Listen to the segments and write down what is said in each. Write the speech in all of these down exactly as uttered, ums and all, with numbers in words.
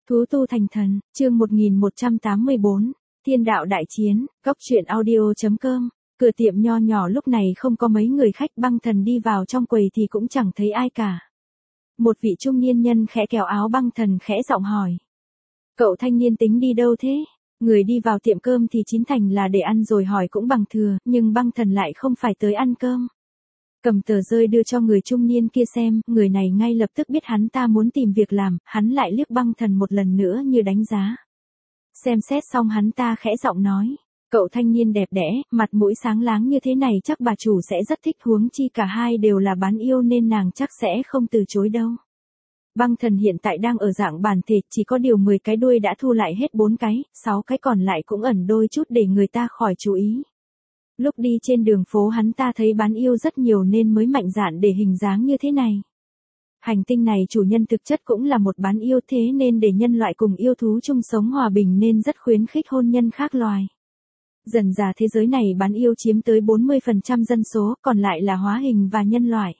Thú tu thành thần, chương một nghìn một trăm tám mươi bốn, Thiên đạo đại chiến, góc truyện audio.com. Cửa tiệm nho nhỏ lúc này không có mấy người khách. Băng Thần đi vào trong quầy thì cũng chẳng thấy ai cả. Một vị trung niên nhân khẽ kéo áo Băng Thần khẽ giọng hỏi. Cậu thanh niên tính đi đâu thế? Người đi vào tiệm cơm thì chín thành là để ăn rồi hỏi cũng bằng thừa, nhưng Băng Thần lại không phải tới ăn cơm. Cầm tờ rơi đưa cho người trung niên kia xem, người này ngay lập tức biết hắn ta muốn tìm việc làm, hắn lại liếc Băng Thần một lần nữa như đánh giá. Xem xét xong hắn ta khẽ giọng nói, cậu thanh niên đẹp đẽ, mặt mũi sáng láng như thế này chắc bà chủ sẽ rất thích, huống chi cả hai đều là bán yêu nên nàng chắc sẽ không từ chối đâu. Băng Thần hiện tại đang ở dạng bản thể, chỉ có điều mười cái đuôi đã thu lại hết bốn cái, sáu cái còn lại cũng ẩn đôi chút để người ta khỏi chú ý. Lúc đi trên đường phố hắn ta thấy bán yêu rất nhiều nên mới mạnh dạn để hình dáng như thế này. Hành tinh này chủ nhân thực chất cũng là một bán yêu, thế nên để nhân loại cùng yêu thú chung sống hòa bình nên rất khuyến khích hôn nhân khác loài. Dần dà thế giới này bán yêu chiếm tới bốn mươi phần trăm dân số, còn lại là hóa hình và nhân loại.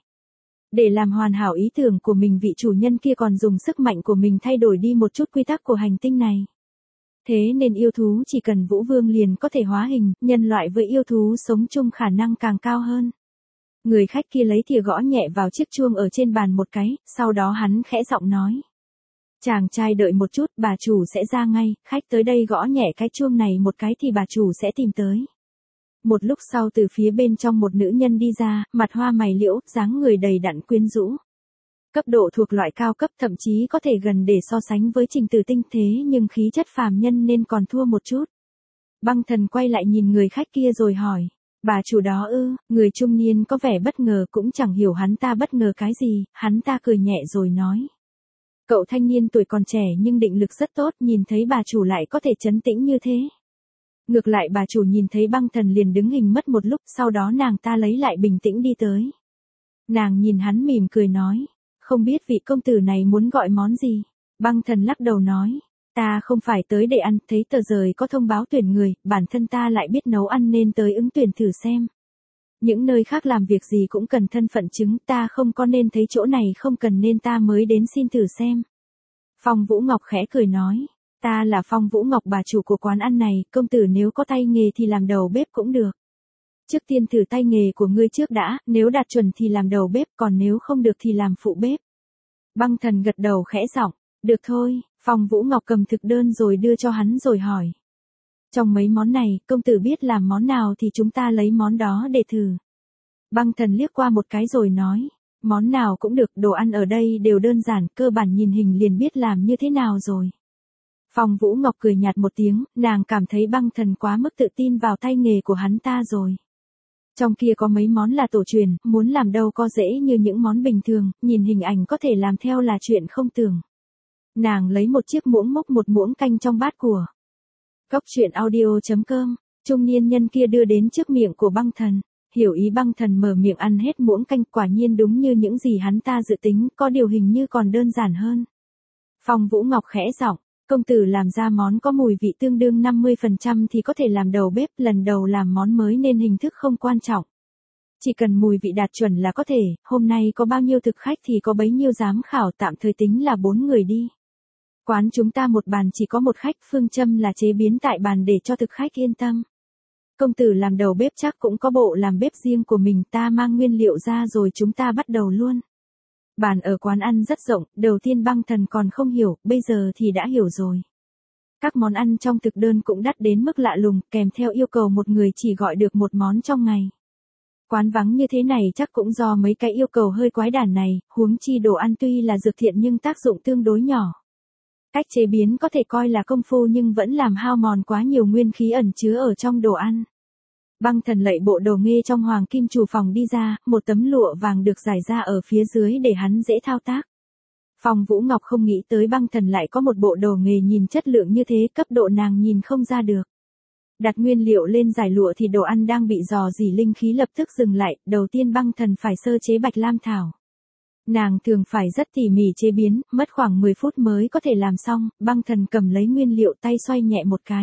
Để làm hoàn hảo ý tưởng của mình, vị chủ nhân kia còn dùng sức mạnh của mình thay đổi đi một chút quy tắc của hành tinh này. Thế nên yêu thú chỉ cần Vũ Vương liền có thể hóa hình, nhân loại với yêu thú sống chung khả năng càng cao hơn. Người khách kia lấy thìa gõ nhẹ vào chiếc chuông ở trên bàn một cái, sau đó hắn khẽ giọng nói. Chàng trai đợi một chút, bà chủ sẽ ra ngay, khách tới đây gõ nhẹ cái chuông này một cái thì bà chủ sẽ tìm tới. Một lúc sau từ phía bên trong một nữ nhân đi ra, mặt hoa mày liễu, dáng người đầy đặn quyến rũ. Cấp độ thuộc loại cao cấp, thậm chí có thể gần để so sánh với Trình Tử Tinh, thế nhưng khí chất phàm nhân nên còn thua một chút. Băng Thần quay lại nhìn người khách kia rồi hỏi, bà chủ đó ư? Người trung niên có vẻ bất ngờ, cũng chẳng hiểu hắn ta bất ngờ cái gì, hắn ta cười nhẹ rồi nói. Cậu thanh niên tuổi còn trẻ nhưng định lực rất tốt, nhìn thấy bà chủ lại có thể trấn tĩnh như thế. Ngược lại bà chủ nhìn thấy Băng Thần liền đứng hình mất một lúc, sau đó nàng ta lấy lại bình tĩnh đi tới. Nàng nhìn hắn mỉm cười nói. Không biết vị công tử này muốn gọi món gì? Băng Thần lắc đầu nói. Ta không phải tới để ăn, thấy tờ rơi có thông báo tuyển người, bản thân ta lại biết nấu ăn nên tới ứng tuyển thử xem. Những nơi khác làm việc gì cũng cần thân phận chứng, ta không có nên thấy chỗ này không cần nên ta mới đến xin thử xem. Phong Vũ Ngọc khẽ cười nói. Ta là Phong Vũ Ngọc, bà chủ của quán ăn này, công tử nếu có tay nghề thì làm đầu bếp cũng được. Trước tiên thử tay nghề của ngươi trước đã, nếu đạt chuẩn thì làm đầu bếp, còn nếu không được thì làm phụ bếp. Băng Thần gật đầu khẽ giọng, được thôi. Phong Vũ Ngọc cầm thực đơn rồi đưa cho hắn rồi hỏi. Trong mấy món này, công tử biết làm món nào thì chúng ta lấy món đó để thử. Băng Thần liếc qua một cái rồi nói, món nào cũng được, đồ ăn ở đây đều đơn giản, cơ bản nhìn hình liền biết làm như thế nào rồi. Phong Vũ Ngọc cười nhạt một tiếng, nàng cảm thấy Băng Thần quá mức tự tin vào tay nghề của hắn ta rồi. Trong kia có mấy món là tổ truyền, muốn làm đâu có dễ như những món bình thường, nhìn hình ảnh có thể làm theo là chuyện không tưởng. Nàng lấy một chiếc muỗng múc một muỗng canh trong bát của. Góc truyện audio.com, trung niên nhân kia đưa đến trước miệng của Băng Thần. Hiểu ý Băng Thần mở miệng ăn hết muỗng canh, quả nhiên đúng như những gì hắn ta dự tính, có điều hình như còn đơn giản hơn. Phong Vũ Ngọc khẽ giọng, công tử làm ra món có mùi vị tương đương năm mươi phần trăm thì có thể làm đầu bếp, lần đầu làm món mới nên hình thức không quan trọng. Chỉ cần mùi vị đạt chuẩn là có thể, hôm nay có bao nhiêu thực khách thì có bấy nhiêu giám khảo, tạm thời tính là bốn người đi. Quán chúng ta một bàn chỉ có một khách, phương châm là chế biến tại bàn để cho thực khách yên tâm. Công tử làm đầu bếp chắc cũng có bộ làm bếp riêng của mình, ta mang nguyên liệu ra rồi chúng ta bắt đầu luôn. Bàn ở quán ăn rất rộng, đầu tiên Băng Thần còn không hiểu, bây giờ thì đã hiểu rồi. Các món ăn trong thực đơn cũng đắt đến mức lạ lùng, kèm theo yêu cầu một người chỉ gọi được một món trong ngày. Quán vắng như thế này chắc cũng do mấy cái yêu cầu hơi quái đản này, huống chi đồ ăn tuy là dược thiện nhưng tác dụng tương đối nhỏ. Cách chế biến có thể coi là công phu nhưng vẫn làm hao mòn quá nhiều nguyên khí ẩn chứa ở trong đồ ăn. Băng Thần lạy bộ đồ nghê trong hoàng kim chủ phòng đi ra, một tấm lụa vàng được rải ra ở phía dưới để hắn dễ thao tác. Phong Vũ Ngọc không nghĩ tới Băng Thần lại có một bộ đồ nghề nhìn chất lượng như thế, cấp độ nàng nhìn không ra được. Đặt nguyên liệu lên giải lụa thì đồ ăn đang bị rò rỉ linh khí lập tức dừng lại, đầu tiên Băng Thần phải sơ chế bạch lam thảo. Nàng thường phải rất tỉ mỉ chế biến, mất khoảng mười phút mới có thể làm xong. Băng Thần cầm lấy nguyên liệu, tay xoay nhẹ một cái.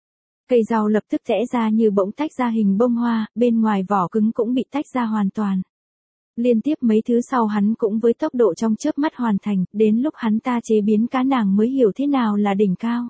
Cây rau lập tức rẽ ra như bỗng tách ra hình bông hoa, bên ngoài vỏ cứng cũng bị tách ra hoàn toàn. Liên tiếp mấy thứ sau hắn cũng với tốc độ trong chớp mắt hoàn thành, đến lúc hắn ta chế biến cá nàng mới hiểu thế nào là đỉnh cao.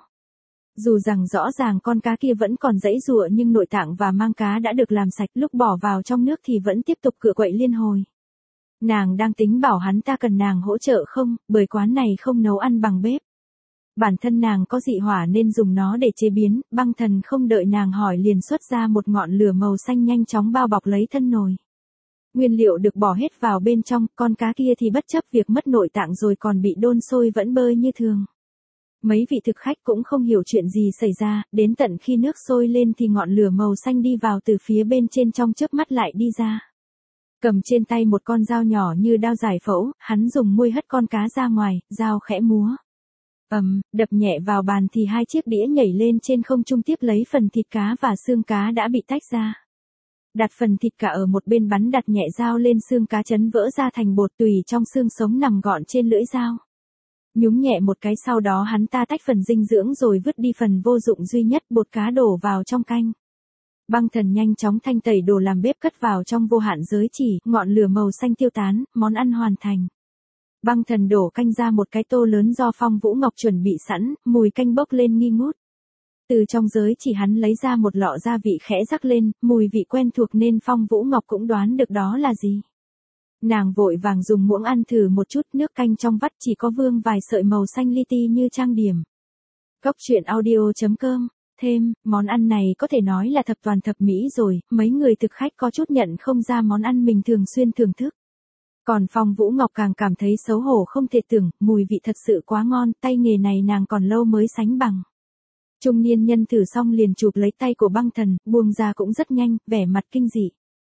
Dù rằng rõ ràng con cá kia vẫn còn giãy giụa nhưng nội tạng và mang cá đã được làm sạch, lúc bỏ vào trong nước thì vẫn tiếp tục cựa quậy liên hồi. Nàng đang tính bảo hắn ta cần nàng hỗ trợ không, bởi quán này không nấu ăn bằng bếp. Bản thân nàng có dị hỏa nên dùng nó để chế biến, Băng Thần không đợi nàng hỏi liền xuất ra một ngọn lửa màu xanh nhanh chóng bao bọc lấy thân nồi. Nguyên liệu được bỏ hết vào bên trong, con cá kia thì bất chấp việc mất nội tạng rồi còn bị đun sôi vẫn bơi như thường. Mấy vị thực khách cũng không hiểu chuyện gì xảy ra, đến tận khi nước sôi lên thì ngọn lửa màu xanh đi vào từ phía bên trên trong chớp mắt lại đi ra. Cầm trên tay một con dao nhỏ như đao giải phẫu, hắn dùng môi hất con cá ra ngoài, dao khẽ múa. ầm, um, đập nhẹ vào bàn thì hai chiếc đĩa nhảy lên trên không trung tiếp lấy phần thịt cá và xương cá đã bị tách ra. Đặt phần thịt cả ở một bên, bắn đặt nhẹ dao lên xương cá chấn vỡ ra thành bột, tùy trong xương sống nằm gọn trên lưỡi dao. Nhúng nhẹ một cái, sau đó hắn ta tách phần dinh dưỡng rồi vứt đi phần vô dụng duy nhất, bột cá đổ vào trong canh. Băng Thần nhanh chóng thanh tẩy đồ làm bếp cất vào trong vô hạn giới chỉ, ngọn lửa màu xanh tiêu tán, món ăn hoàn thành. Băng Thần đổ canh ra một cái tô lớn do Phong Vũ Ngọc chuẩn bị sẵn, mùi canh bốc lên nghi ngút. Từ trong giới chỉ hắn lấy ra một lọ gia vị khẽ rắc lên, mùi vị quen thuộc nên Phong Vũ Ngọc cũng đoán được đó là gì. Nàng vội vàng dùng muỗng ăn thử một chút, nước canh trong vắt chỉ có vương vài sợi màu xanh li ti như trang điểm. Cốc truyện audio chấm com. Thêm, món ăn này có thể nói là thập toàn thập mỹ rồi, mấy người thực khách có chút nhận không ra món ăn mình thường xuyên thưởng thức. Còn Phong Vũ Ngọc càng cảm thấy xấu hổ không thể tưởng, mùi vị thật sự quá ngon, tay nghề này nàng còn lâu mới sánh bằng. Trung niên nhân thử xong liền chụp lấy tay của Băng Thần, buông ra cũng rất nhanh, vẻ mặt kinh dị.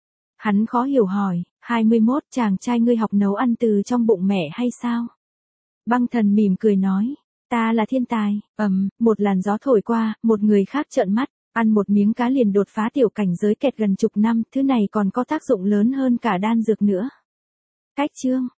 Hắn khó hiểu hỏi, hai mươi mốt chàng trai ngươi học nấu ăn từ trong bụng mẹ hay sao? Băng Thần mỉm cười nói, ta là thiên tài. ầm, um, một làn gió thổi qua, một người khác trợn mắt, ăn một miếng cá liền đột phá tiểu cảnh giới kẹt gần chục năm, thứ này còn có tác dụng lớn hơn cả đan dược nữa. Cách chương